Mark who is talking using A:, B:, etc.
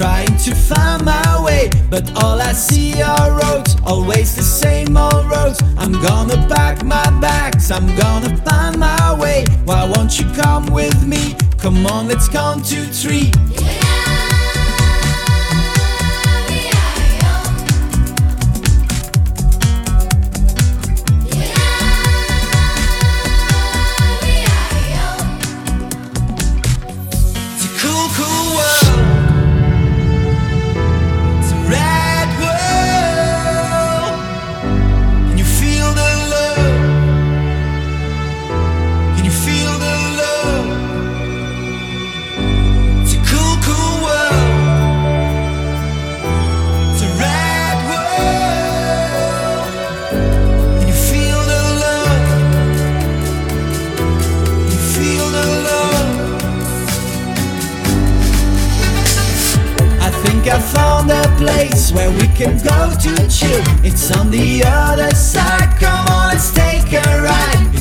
A: trying to find my way, but all I see are roads, always the same old roads. I'm gonna pack my bags, I'm gonna find my way. Why won't you come with me? Come on, let's count to three. I found a place where we can go to chill. It's on the other side. Come on, let's take a ride.